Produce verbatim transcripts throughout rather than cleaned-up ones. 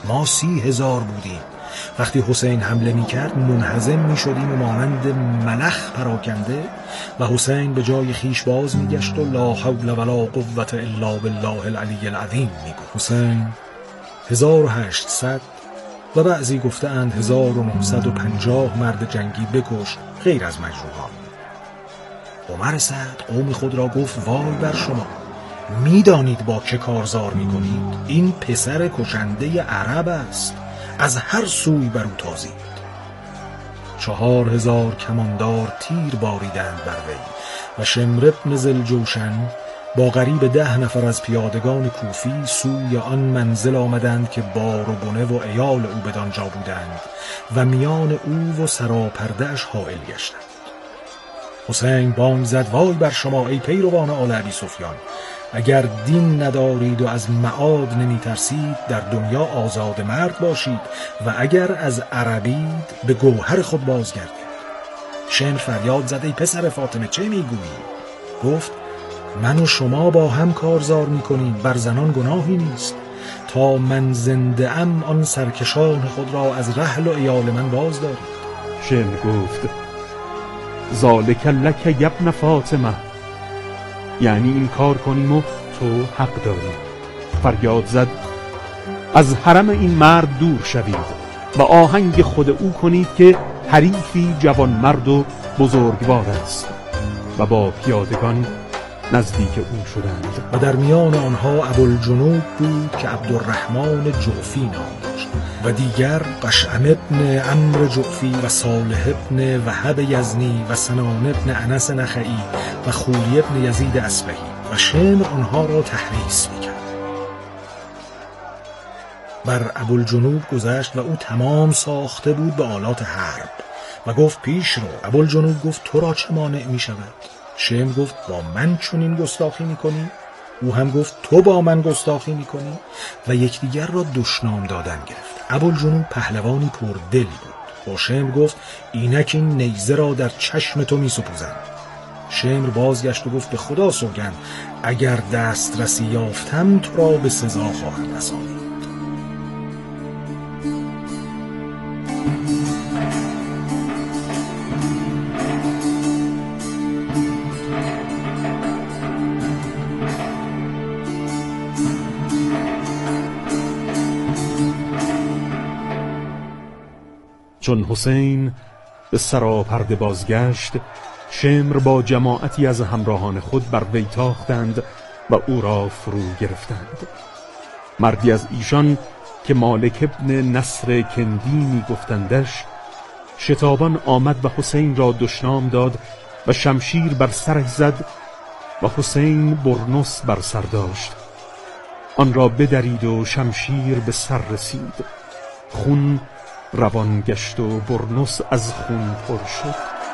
ما سی هزار بودیم. وقتی حسین حمله می کرد منهزم می شدیم و مانند ملخ پراکنده و حسین به جای خیش باز می گشت و لا حول ولا قوة الا بالله العلی العظیم می گفت. حسین هزار و هشتصد و بعضی گفتند هزار و نهصد و پنجاه مرد جنگی بکشت غیر از مجروحان. عمر سعد قوم خود را گفت وای بر شما، می دانید با چه کارزار می کنید؟ این پسر کشنده عرب است، از هر سوی بر او تازید. چهار هزار کماندار تیر باریدند بر وی و شمر ابن ذوالجوشن با قریب ده نفر از پیادگان کوفی سوی آن منزل آمدند که بار و بنه و عیال او بدانجا بودند و میان او و سراپرده‌اش حائل گشتند. حسین بانگ زد وای بر شما ای پیروان آل ابی سفیان، اگر دین ندارید و از معاد نمی ترسید در دنیا آزاد مرد باشید و اگر از عربید به گوهر خود بازگردید. شمر فریاد زد ای پسر فاطمه چه میگویی؟ گفت من و شما با هم کارزار میکنیم، بر زنان گناهی نیست. تا من زنده ام آن سرکشان خود را از رحل و عیال من باز دارید. شمر گفت ذالک لک یبن فاطمه، یعنی این کار کنیم و تو حق داری. فریاد زد از حرم این مرد دور شوید و آهنگ خود او کنید که حریفی جوان مرد و بزرگوار است و با پیادگان نزدیک او شدند. و در میان آنها ابوالجنوب بود که عبدالرحمن جعفی نام داشت و دیگر قشعم ابن عمرو جعفی و صالح ابن وهب یزنی و سنان ابن انس نخعی و خولی ابن یزید اصبهی. و شمر آنها را تحریص میکرد. بر ابوالجنوب گذشت و او تمام ساخته بود به آلات حرب و گفت پیش رو. ابوالجنوب گفت تو را چه مانع می شود؟ شمر گفت با من چنین گستاخی میکنی؟ او هم گفت تو با من گستاخی میکنی؟ و یکدیگر را دشنام دادن گرفت. ابوالجنوب پهلوانی پردل بود. با شمر گفت اینک این نیزه را در چشم تو میسپوزم. شمر بازگشت و گفت به خدا سوگند اگر دسترسی یافتم تو را به سزا خواهم رسانید. چون حسین به سراپرده بازگشت، شمر با جماعتی از همراهان خود بر وی تاختند و او را فرو گرفتند. مردی از ایشان که مالک ابن نصر کندی می گفتندش شتابان آمد و حسین را دشنام داد و شمشیر بر سرش زد و حسین برنس بر سر داشت. آن را بدرید و شمشیر به سر رسید. خون روان گشت و برنس از خون پر شد.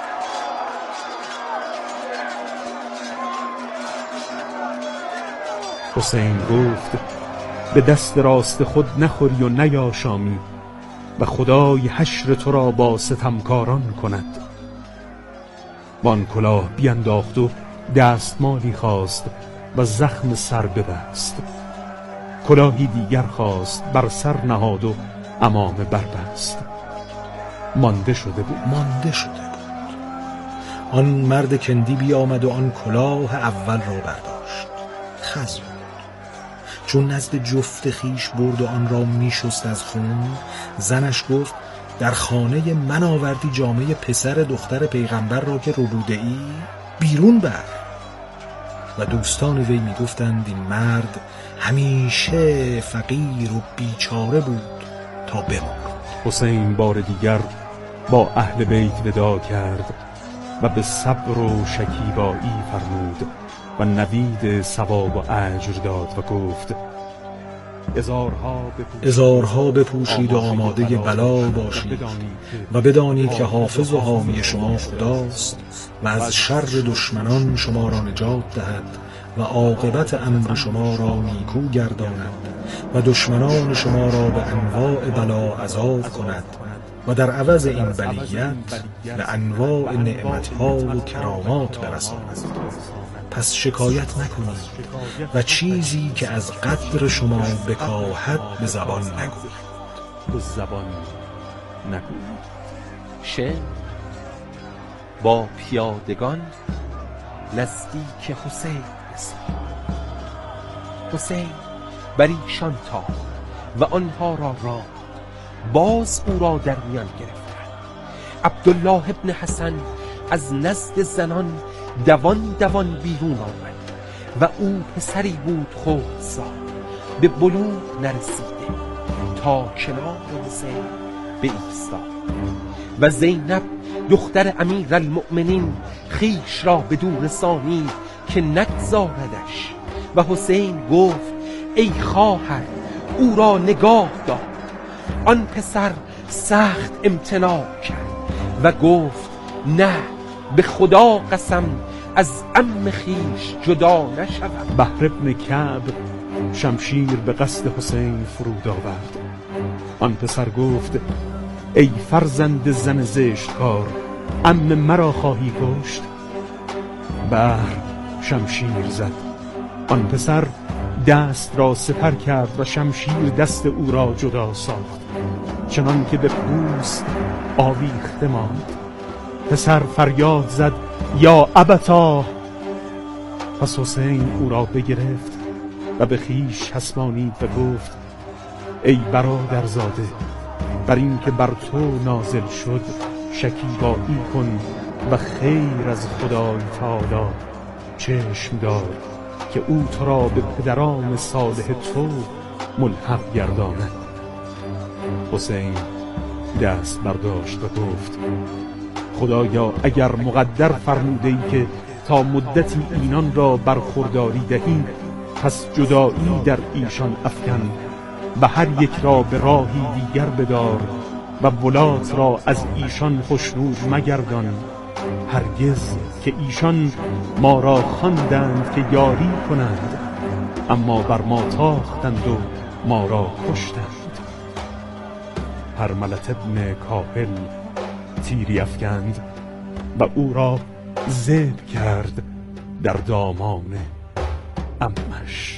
حسین گفت به دست راست خود نخوری و نیاشامی و خدای حشر تو را با ستمکاران کند. وان کلاه بینداخت و دستمالی خواست و زخم سر ببست. کلاهی دیگر خواست بر سر نهاد و عمامه بربست. مانده شده بود مانده شده بود آن مرد کندی بیامد و آن کلاه اول را برداشت. خز بود. چون نزد جفت خیش برد و آن را می شست از خون، زنش گفت در خانه من آوردی جامه پسر دختر پیغمبر را که ربوده ای؟ بیرون بر. و دوستان وی می گفتند این مرد همیشه فقیر و بیچاره بود تا بمرد. حسین بار دیگر با اهل بیت وداع کرد و به صبر و شکیبایی فرمود و نوید ثواب و اجر داد و گفت ازارها بپوشید و آماده بلا باشید و بدانید که حافظ و حامی شما خداست و از شر دشمنان شما را نجات دهد و عاقبت امر شما را نیکو گرداند و دشمنان شما را به انواع بلا عذاب کند و در عوض این بلیت به انواع نعمتها و کرامات برساند. پس شکایت نکنید و چیزی که از قدر شما بکاهد به زبان نگویید. و زبان نگوید. شمر با پیادگان نزدیک حسین رسید. حسین بر ایشان تاخت و آنها را راند. باز او را در میان گرفتند. عبدالله ابن حسن از نزد زنان دوان دوان بیرون آمد و او پسری بود خردسال، به بلوغ نرسیده، تا کنار حسین بایستاد و زینب دختر امیرالمؤمنین خویش را بدو رسانید که نگذاردش و حسین گفت ای خواهر او را نگاه دار. آن پسر سخت امتناع کرد و گفت نه، به خدا قسم از عم خویش جدا نشوم. بحر ابن کعب شمشیر به قصد حسین فرود آورد. آن پسر گفت ای فرزند زن زشتکار، عم مرا خواهی کشت؟ بحر شمشیر زد. آن پسر دست را سپر کرد و شمشیر دست او را جدا ساخت، چنان که به پوست آویخته ماند. پسر فریاد زد یا ابتا. پس حسین او را بگرفت و به خویش چسبانید و گفت ای برادرزاده، بر این که بر تو نازل شد شکیبایی کن و خیر از خدای تعالی چشم دار که او تو را به پدران صالح تو ملحق گرداند. حسین دست برداشت و گفت خدایا اگر مقدر فرموده ای که تا مدتی اینان را برخورداری دهی، پس جدایی در ایشان افکن و هر یک را به راهی دیگر بدار و ولات را از ایشان خوشنود مگردان، هرگز که ایشان ما را خواندند که یاری کنند، اما بر ما تاختند و ما را کشتند. هرملت ابن کاهل تیری افکند و او را ذبح کرد در دامان عمش.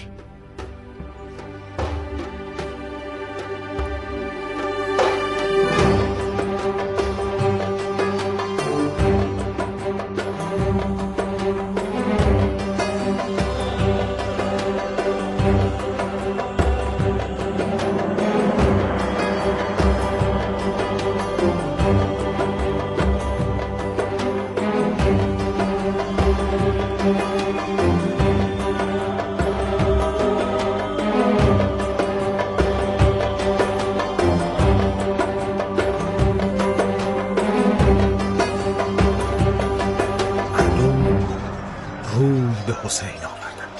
حسین آوردند.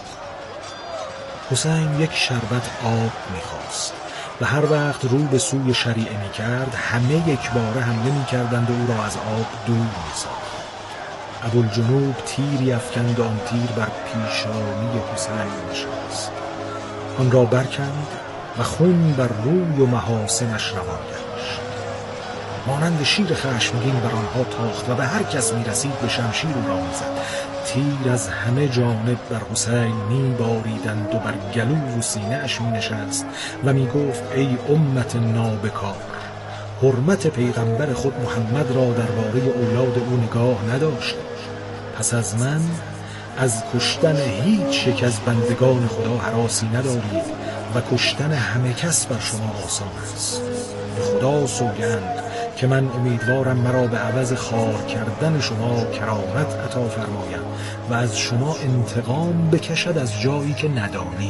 حسین یک شربت آب می‌خواست و هر وقت رو به سوی شریعه می‌کرد همه یک باره حمله می‌کردند و او را از آب دور می‌ساختند. ابوالجنوب تیری افکند و آن تیر بر پیشانی حسین نشست. آن را برکند و خون بر روی و محاسنش روان گشت. مانند شیر خشمگین بر آنها تاخت و به هر کس می‌رسید به شمشیر او را می‌زد. تیر از همه جانب بر حسین می باریدند و بر گلو و سینه اش می نشست و می گفت ای امت نابکار، حرمت پیغمبر خود محمد را درباره اولاد او نگاه نداشته. پس از من از کشتن هیچ یک از بندگان خدا هراسی ندارید و کشتن همه کس بر شما آسان است. به خدا سوگند که من امیدوارم مرا به عوض خار کردن شما کرامت عطا فرماید و از شما انتقام بکشد از جایی که ندانید.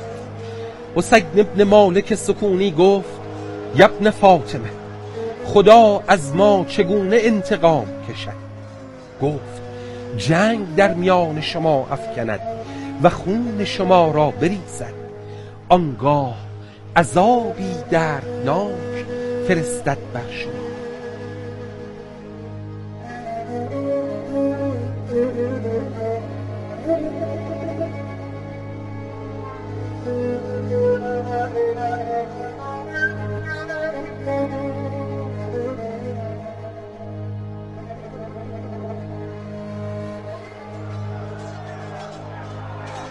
حسین ابن مالک سکونی گفت ابن فاطمه، خدا از ما چگونه انتقام کشد؟ گفت جنگ در میان شما افکند و خون شما را بریزد، آنگاه عذابی دردناک فرستد بر شما.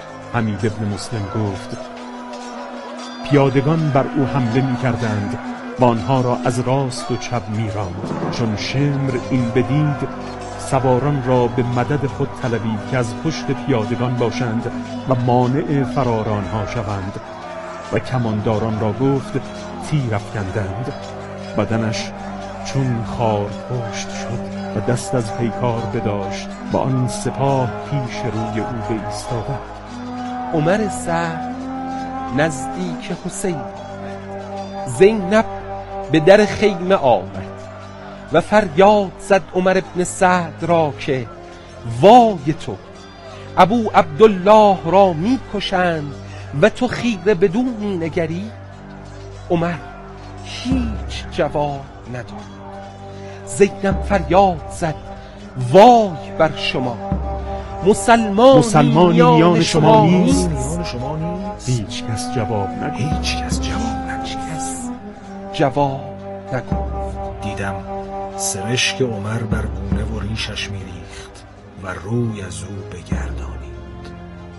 حمید ابن مسلم گفت پیادگان بر او حمله می کردند و آنها را از راست و چپ می‌راند. چون شمر این بدید سواران را به مدد خود طلبید که از پشت پیادگان باشند و مانع فرار آنها شوند و کمانداران را گفت تیر افکندند. بدنش چون خار پشت شد و دست از پیکار بداشت و آن سپاه پیش روی او بایستادند. عمر سعد نزدیک حسین زینب به در خیمه آمد و فریاد زد عمر ابن سعد را که وای تو، ابو عبدالله را می کشند و تو خیره بدون می نگری؟ عمر هیچ جواب نداد. زینب فریاد زد وای بر شما، مسلمانی, مسلمانی میان شما نیست؟ میان شما نیست؟ هیچ کس جواب نگفت. هیچ کس جواب نداد. کس جواب نگفت. دیدم سرشک عمر بر گونه و ریشش میریخت و روی از او بگردانید.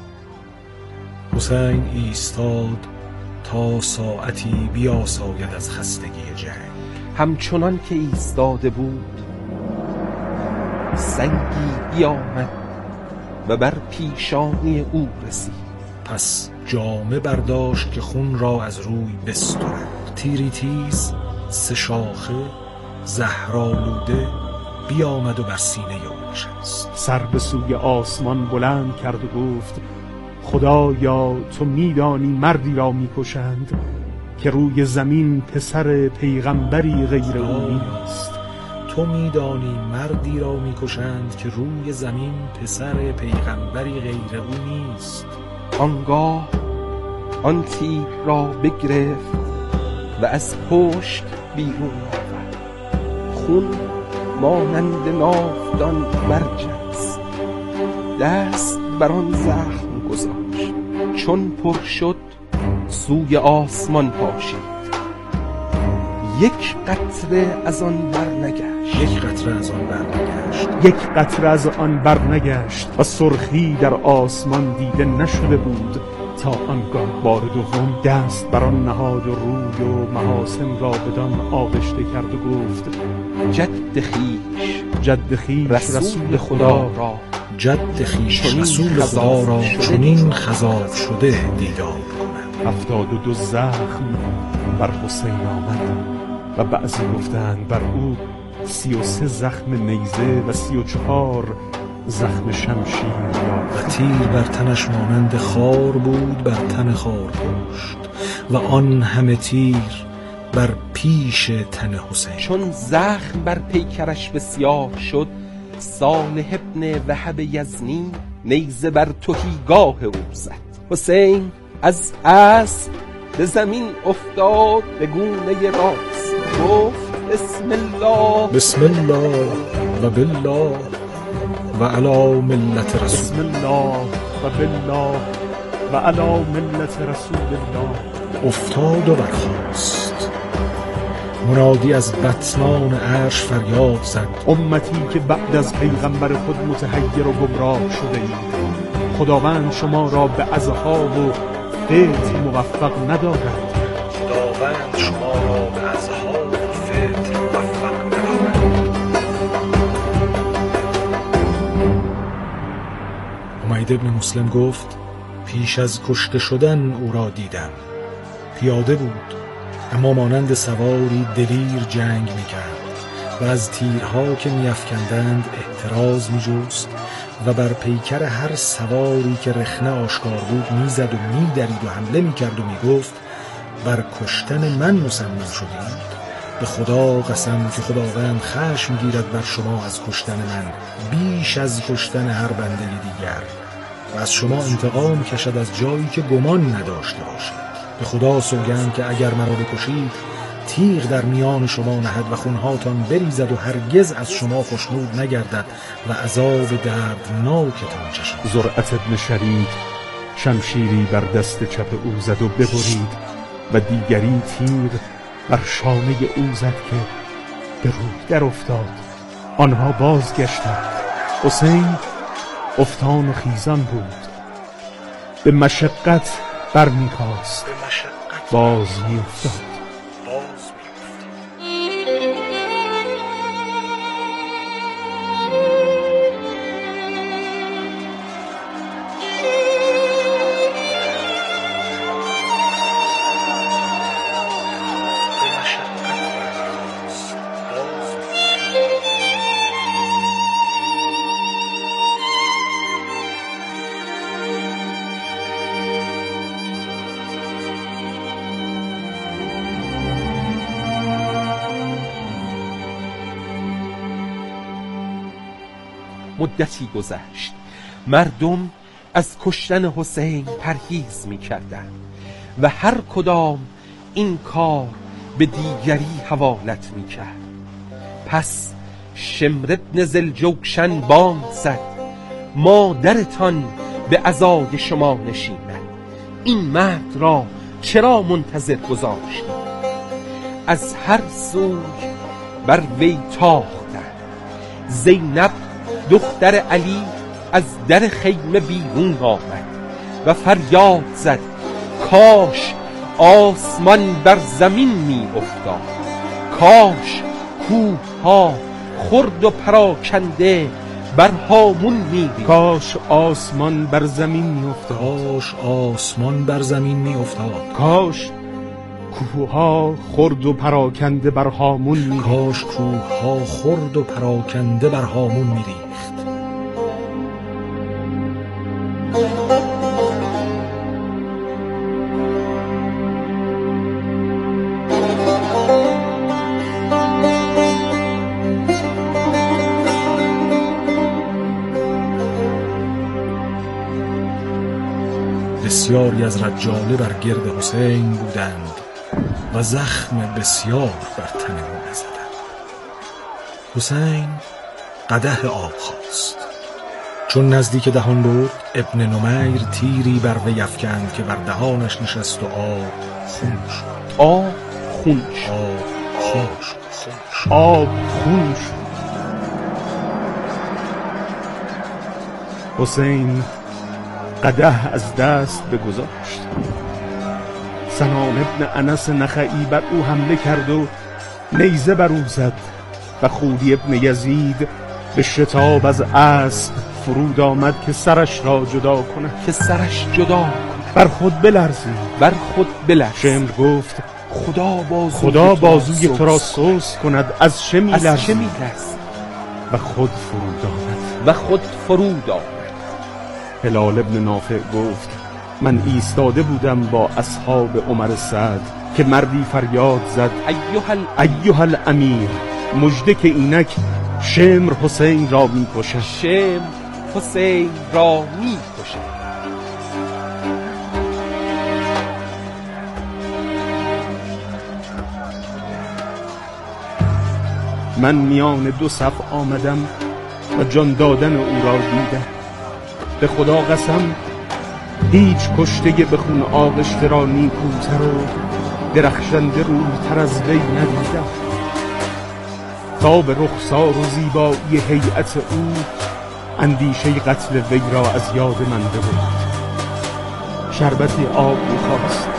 حسین ایستاد تا ساعتی بیاساید از خستگی جنگ. همچنان که ایستاده بود سنگی بیامد و بر پیشانی او رسید. پس جامه برداشت که خون را از روی بسترد. تیری تیز سه شاخه زهرآلوده بیامد و بر سینه او نشست. سر به سوی آسمان بلند کرد و گفت خدایا تو میدانی مردی را میکشند که روی زمین پسر پیغمبری غیر او نیست. تو میدانی مردی را میکشند که روی زمین پسر پیغمبری غیر او نیست. آنگاه آن تیر را بگرفت و از پشت بیرون آورد. خون مانند ناودان برجست. دست بر آن زخم گذاشت. چون پر شد سوی آسمان پاشید. یک قطره از آن برنگشت. یک قطره از آن برنگشت. یک قطره از آن برنگشت و سرخی در آسمان دیده نشده بود تا آنگاه بار دوم دست بر آن نهاد و روی و محاسن را بدان آغشته کرد و گفت جد خویش جد خویش رسول, رسول خدا را جد خویش رسول خدا را چنین خضاب شده دیدار کنم. هفتاد و دو زخم بر حسین آمد و بعضی گفتند بر او سی و سه زخم نیزه و سی و چهار زخم شمشیر و تیر بر تنش مانند خار بود بر تن خار پشت و آن همه تیر بر پیش تن حسین. چون زخم بر پیکرش بسیار شد صالح ابن وهب یزنی نیزه بر تهیگاه او زد. حسین از اسب به زمین افتاد به گونه راست. گفت بسم الله بسم الله و بالله و علی ملت رسول بسم الله و بالله و علی ملت رسول الله. افتاد و برخاست. منادی از بطنان عرش فریاد زد امتی که بعد از پیغمبر خود متحیر و گمراه شده اید، خداوند شما را به عزها و فتح موفق ندارد. خداوند شما را به عزها و فتح موفق ندارد. حمید ابن مسلم گفت پیش از کشته شدن او را دیدم. پیاده بود اما مانند سواری دلیر جنگ می‌کرد و از تیرها که می‌افکندند احتراز می‌جست و بر پیکر هر سواری که رخنه آشکار بود میزد و میدرید و حمله میکرد و میگفت بر کشتن من مصمم شدید؟ به خدا قسم که خداوند خشم گیرد بر شما از کشتن من بیش از کشتن هر بنده دیگر و از شما انتقام کشد از جایی که گمان نداشته باشید. به خدا سوگند که اگر مرا بکشید تیغ در میان شما نهد و خونهاتان بریزد و هرگز از شما خوشنود نگردد و عذاب دردناکتان چشد. زرعت ابن شریک شمشیری بر دست چپ او زد و ببرید و دیگری تیر بر شانه او زد که به روی در افتاد. آنها بازگشتند. حسین افتان و خیزان بود. به مشقت برمیخواست، باز میافتاد. مدتی گذشت. مردم از کشتن حسین پرهیز می کردند و هر کدام این کار به دیگری حوالت می کرد. پس شمر ابن ذوالجوشن بانگ زد: مادرتان به عزای شما نشیند. این مرد را چرا منتظر گذاشتید؟ از هر سوی بر وی تاختند. زینب دختر علی از در خیمه بیرون آمد و فریاد زد: کاش آسمان بر زمین می افتاد، کاش کوه ها خرد و پراکنده بر هامون می ریخت. کاش آسمان بر زمین می افتاد، کاش آسمان بر زمین می افتاد، کاش کوه ها خرد و پراکنده بر هامون می ریخت. کاش کوه ها خرد و پراکنده بر هامون می ریخت. بسیاری از رجاله بر گرد حسین بودند و زخم بسیار بر تن او نزدند. حسین قدح آب خواست. چون نزدیک دهان برد، ابن نمیر تیری بر وی افکند که بر دهانش نشست و آب خون شد. آب خون شد. آب خون شد. آب خون شد. حسین قدح از دست بگذاشت. سنان ابن انس نخعی بر او حمله کرد و نیزه بر او زد و خودی ابن یزید به شتاب از اسب فرود آمد که سرش را جدا کند که سرش جدا کند. بر خود بلرزید. بر خود بلرزید. شمر گفت: خدا بازوی, خدا بازوی تو را سست کند. از چه می از چه لرزی؟ می لرزی؟ و خود فرود آمد. و خود فرود آمد. هلال ابن نافع گفت: من ایستاده بودم با اصحاب عمر سعد که مردی فریاد زد: ایها ایها الامیر، مژده که اینک شمر حسین را می کشد. شمر حسین را می کشد. من میان دو صف آمدم و جان دادن او را دیدم. به خدا قسم هیچ کشته به خون آغشته را نیکوتر و درخشنده رویتر از وی ندیدم. تا به رخسار و زیبایی هیئت او اندیشه قتل وی را از یاد من ببرد. شربتی آب می‌خواست.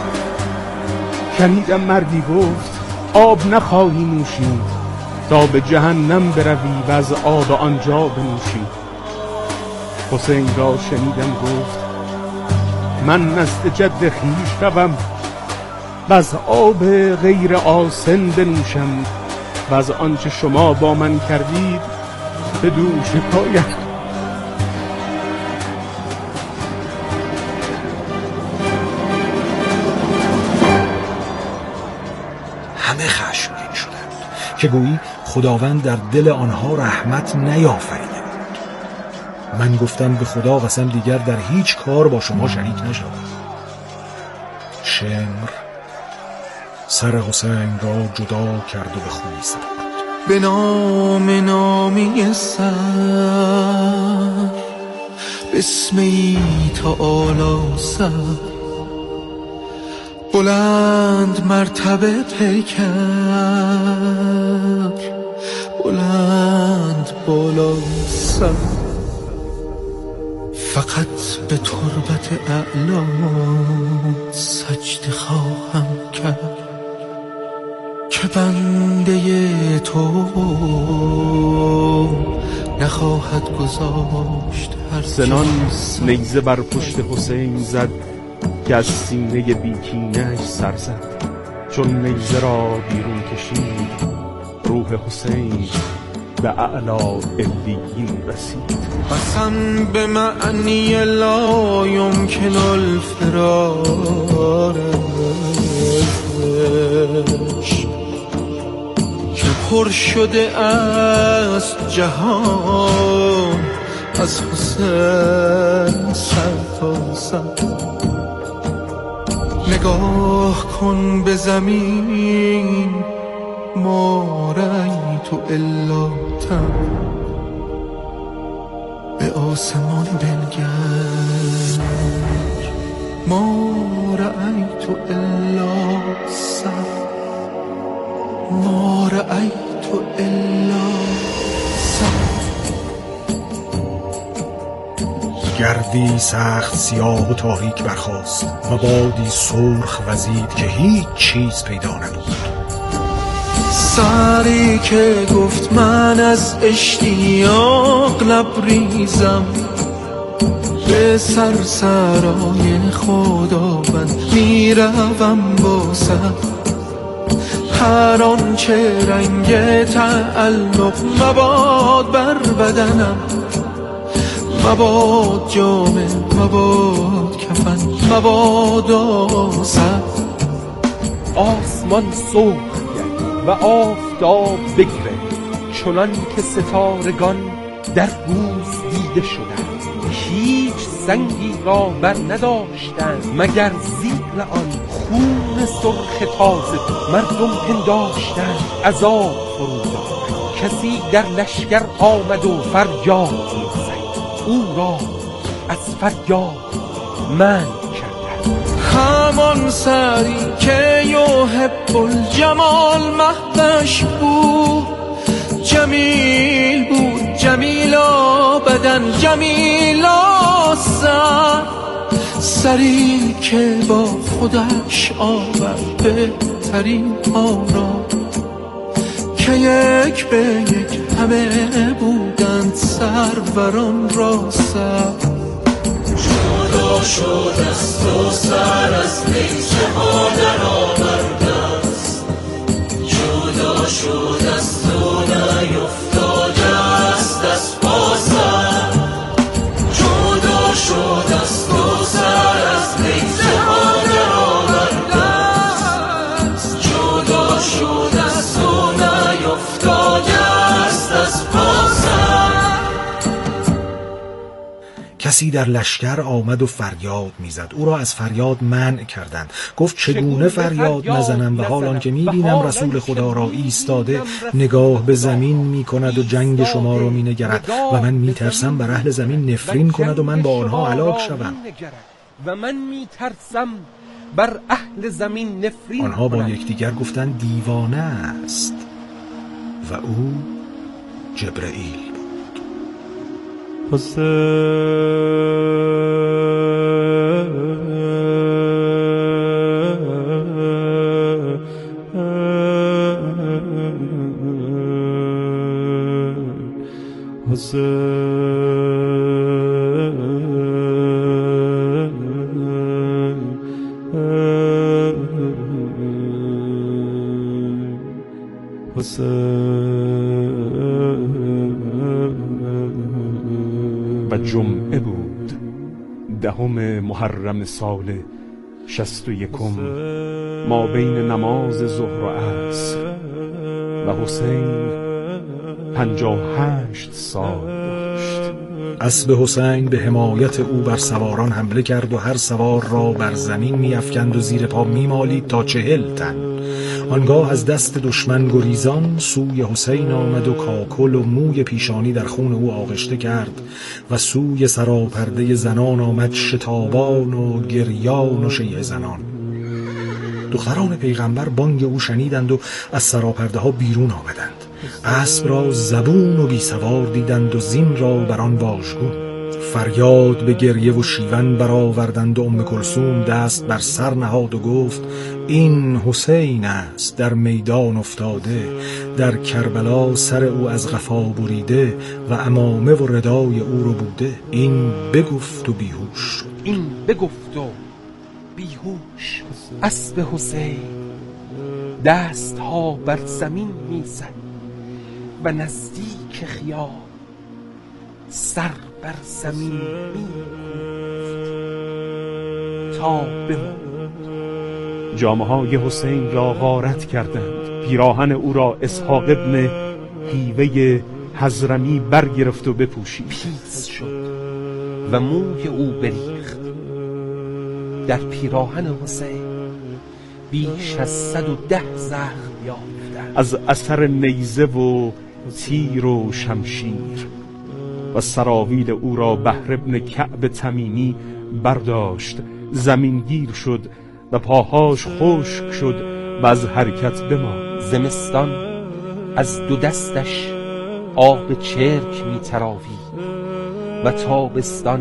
شنیدم مردی گفت: آب نخواهی نوشید تا به جهنم بروی و از آب آنجا بنوشی. حسین را شنیدم گفت: من نزد جد خویش روم و از آب غیر آسن بنوشم و از آنچه شما با من کردید به دو شکایت. همه خشمگین شدند که گویی خداوند در دل آنها رحمت نیافریده بود. من گفتم: به خدا قسم دیگر در هیچ کار با شما شریک نشوم. شمر سر حسین را جدا کرد و به خوی زد. به نام نامی سر بسمی تعالی سر، بلند مرتبه پیکر، بلند بالا سر. فقط به تربت اعلا سجده خواهم کرد که بنده تو نخواهد گذاشت هر سنان نیزه بر پشت حسین زد که از سینه بیکینش سر زد. چون نیزه را بیرون کشید روح حسین به اعلی علیین رسید. قسم به معنی لا یمکن الفرارش که پر شده است جهان از حسین سر تا سر. نگاه کن به زمین ما رأیت الا تم، به آسمان بنگر ما رأیت الا سر، ما رأیت الا سر. گردی سخت سیاه و تاریک برخاست و بادی سرخ وزید که هیچ چیز پیدا نبود. سری که گفت من از اشتیاق لبریزم، به سرسرای خداوند میروم با سر. هر آنچه رنگ تعلق مباد بر بدنم، مباد جامه مباد کفن مباد آسر. آسمان سرخ و آفتاب بگره، چنان که ستارگان در روز دیده شدند. هیچ سنگی را بر نداشتند مگر زیر آن خون سرخ تازه. مردم پنداشتند عذاب فرود آمد. کسی در لشکر آمد و فریاد می‌زد، او را از فریاد منع کردند. همان سری که یحب الجمال مهدش بود، جمیل بود جمیلا بدن جمیلا سر. سری که با خودش آورد بهترین ها را، که یک به یک همه بودند سروران را سر. جدا شد از تو سر از نیزه ها در آورده است، جدا شد از تو نیفتاده است از پا سر. جدا شد از تو سر از نیزه ها در آورده است، جدا شد از تو نیفتاده است از پا سر. کسی در لشکر آمد و فریاد میزد، او را از فریاد منع کردند. گفت چگونه فریاد نزنم و حال آنکه میبینم رسول خدا را ایستاده نگاه به زمین میکند و جنگ شما را مینگرد و من میترسم بر اهل زمین نفرین کند و من با آنها هلاک شوم. و من میترسم بر اهل زمین نفرین. آنها با یکدیگر گفتند دیوانه است و او جبرئیل. حسین و جمعه بود دهم محرم سال شصت و یکم ما بین نماز ظهر و عصر و حسین پنجاه و هشت سال داشت. اسب حسین به حمایت او بر سواران حمله کرد و هر سوار را بر زمین می‌افکند و زیر پا می‌مالید تا چهل تن. آنگاه از دست دشمن گریزان سوی حسین آمد و کاکل و موی پیشانی در خون او آغشته کرد و سوی سراپرده زنان آمد شتابان و گریان و شیعه زنان. دختران پیغمبر بانگ او شنیدند و از سراپرده ها بیرون آمدند. اسب را زبون و بی سوار دیدند و زین را بر آن واژگون. فریاد به گریه و شیون برآوردند و ام کلثوم دست بر سر نهاد و گفت این حسین است در میدان افتاده، در کربلا سر او از قفا بریده و عمامه و ردای او رو بوده. این بگفت و بیهوش شد. این بگفت و بیهوش. اسب حسین دست ها بر زمین میزد و نزدیک خیال سر بر زمین می‌کوفت تا بماند جامه های حسین را غارت کردند. پیراهن او را اسحاق ابن حیوه حضرمی برگرفت و بپوشید. پیس شد و موی او بریخت. در پیراهن حسین بیش از صد و ده زخم یافتند از اثر نیزه و تیر و شمشیر. و سراویل او را بهر ابن کعب تمیمی برداشت، زمین گیر شد و پاهاش خشک شد و از حرکت بماند. زمستان از دو دستش آب چرک می تراوید و تابستان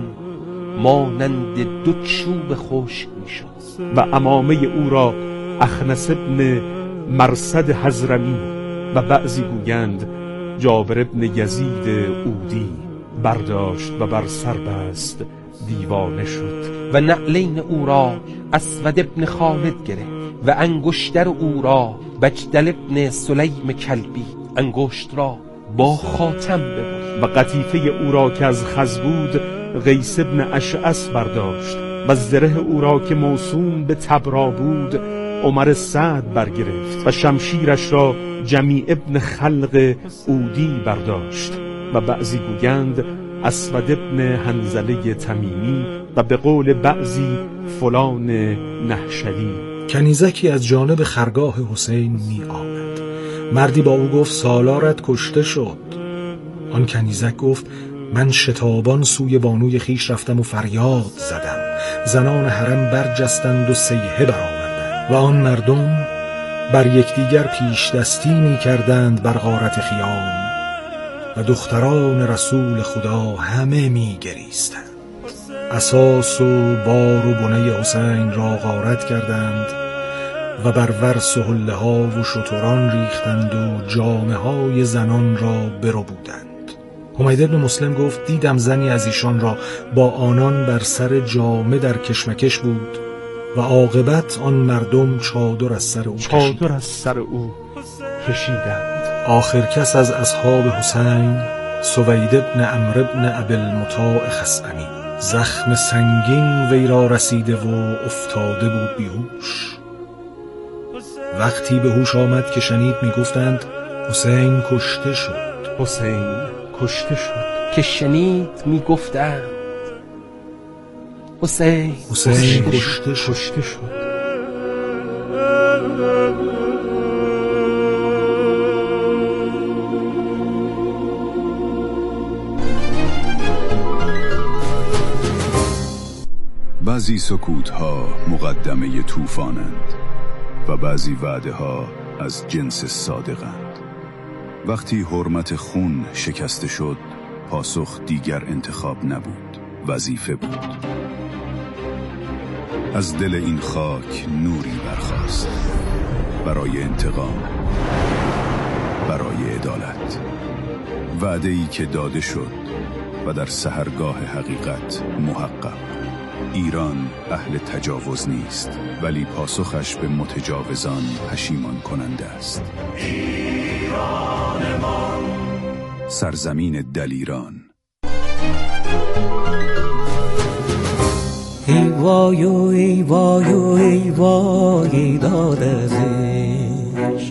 مانند دو چوب خشک می شد. و عمامه او را اخنس ابن مرصد حضرمی و بعضی گویند جابر ابن یزید اودی برداشت و بر سر بست، دیوانه شد. و نعلین او را اسود ابن خالد گرفت و انگشتر او را بجدل ابن سلیم کلبی انگشت را با خاتم ببرد. و قطیفه او را که از خز بود قیس ابن اشعث برداشت و زره او را که موسوم به تبرا بود عمر سعد برگرفت و شمشیرش را جمیع ابن خلق اودی برداشت. و بعضی گویند اسود ابن حنظله تمیمی و به قول بعضی فلان نحشلی. کنیزکی از جانب خرگاه حسین می آمد. مردی با او گفت سالارت کشته شد. آن کنیزک گفت من شتابان سوی بانوی خیش رفتم و فریاد زدم. زنان حرم برجستند و سیحه برآوردند و آن مردم بر یکدیگر پیش دستی می کردند بر غارت خیام و دختران رسول خدا همه می گریستند. اساس و بار و بنه حسین را غارت کردند و بر ورس و حله ها و شتران ریختند و جامه های زنان را بربودند. حمید بن مسلم گفت دیدم زنی از ایشان را با آنان بر سر جامه در کشمکش بود و عاقبت آن مردم چادر از سر او چادر از سر او کشیدند. آخر کس از اصحاب حسین سوید ابن عمرو ابن ابی المطاع خثعمی، زخم سنگین وی را رسیده و افتاده بود بیهوش. وقتی به هوش آمد که شنید میگفتند حسین کشته شد. حسین کشته شد. که شنید میگفتند حسین حسین کشته شد. کشته شد. بعضی سکوت‌ها مقدمه طوفانند و بعضی وعده‌ها از جنس صادقند. وقتی حرمت خون شکسته شد، پاسخ دیگر انتخاب نبود، وظیفه بود. از دل این خاک نوری برخاست برای انتقام، برای عدالت. وعده‌ای که داده شد و در سحرگاه حقیقت محقق. ایران اهل تجاوز نیست، ولی پاسخش به متجاوزان پشیمان کننده است. ایران ما، سرزمین دلیران. ای وای و ای وای و ای وای داده زش،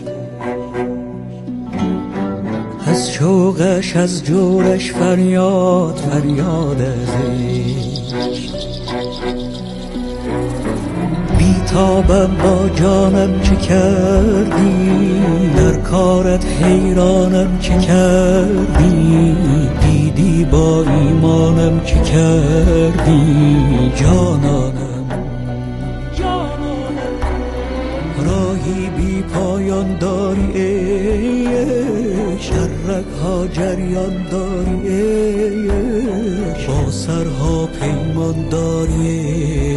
از شوقش از جورش فریاد فریاد زش. بیتابم با جانم چه کردی، در کارت حیرانم چه کردی، دیدی با ایمانم چه کردی. جانانم جانانم راهی بی پایان داری ای شرک ها جریان داری ای با سرها پیمان داری